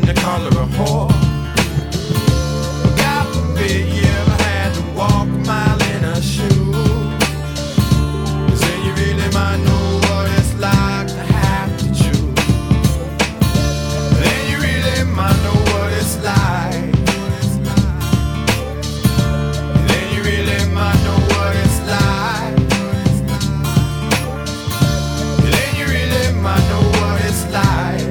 they call her a whore. God forbid you ever had to walk a mile in her shoes, 'cause then you really might know what it's like to have to choose. Then you really might know what it's like. Then you really might know what it's like. Then you really might know what it's like.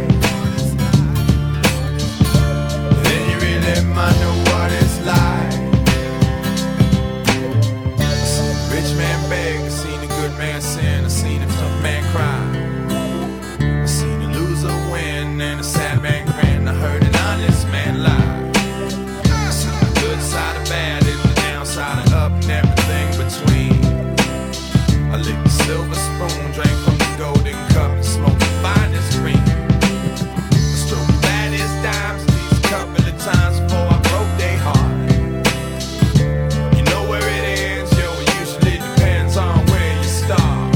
Then you really might know what it's like. I seen a rich man beg, I seen a good man sin, I seen a tough man cry, I seen a loser win and a sad man grin, I heard an honest man lie. I seen the good side of bad and the downside of up and everything between. I licked the silver spoon, drank from the golden cup, and smoked the finest green. I stroked the baddest dimes at least a couple of times before I broke their heart. You know where it ends, yo, it usually depends on where you start.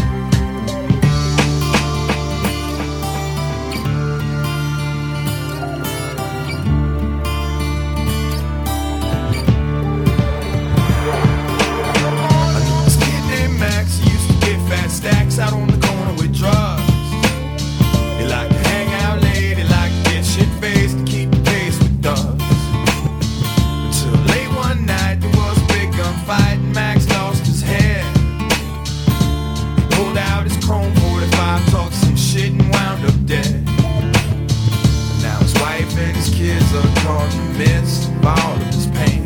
I knew this kid named Max, he used to get fat stacks out on the corner with drugs. He liked to hang out late, he liked to get shit-faced to keep the pace with thugs. Until late one night there was a big gunfight and Max lost his head. He pulled out his chrome 45, talked some shit and wound up dead. Now his wife and his kids are caught in the midst of all of his pain.